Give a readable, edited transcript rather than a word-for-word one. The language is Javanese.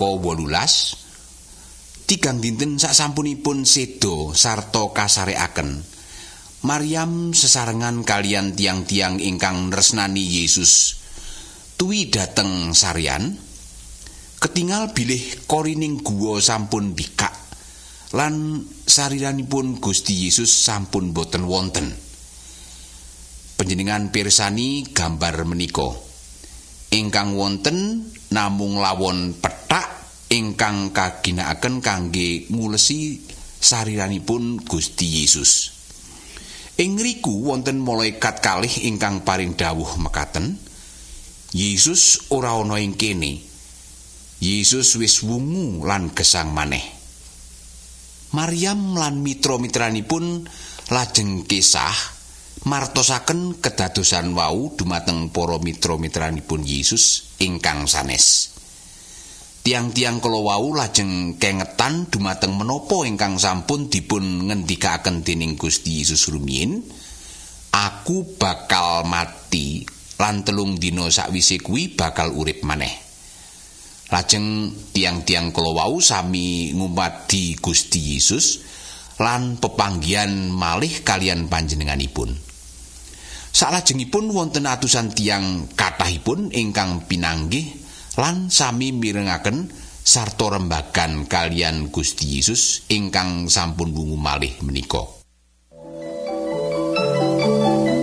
Luka 18 tigang dinten sasampunipun sedo sarta kasarekaken Maryam sesarengan kalian tiang-tiang ingkang nresnani Yesus tuwi dhateng sarian ketingal bilih korining guwa sampun bikak lan sariranipun Gusti Yesus sampun boten wonten. Panjenengan pirsani gambar menika ingkang wonten namung lawon pethak ingkang kaginakaken kangge ngulesi sariranipun Gusti Yesus. Ing ngriku wonten malaikat kalih ingkang paring dawuh mekaten, Yesus ora ana ing kene. Yesus wis wungu lan gesang maneh. Maryam lan mitra-mitranipun lajeng kesah martosaken kedadosan wau dumateng para mitra-mitranipun Yesus ingkang sanes. Tiang-tiang kala wau lajeng kengetan dumateng menapa ingkang sampun dipun ngendikaken dening Gusti Yesus rumiyin, aku bakal mati lan 3 dina sakwise kuwi bakal urip maneh. Lajeng tiang-tiang kala wau sami ngumadi Gusti Yesus lan pepanggihan malih kalian panjenenganipun. Salajengipun wonten atusan tiang kathahipun ingkang pinanggih lan sami mirengaken sarta rembagan kalian Gusti Yesus ingkang sampun wungu malih menika.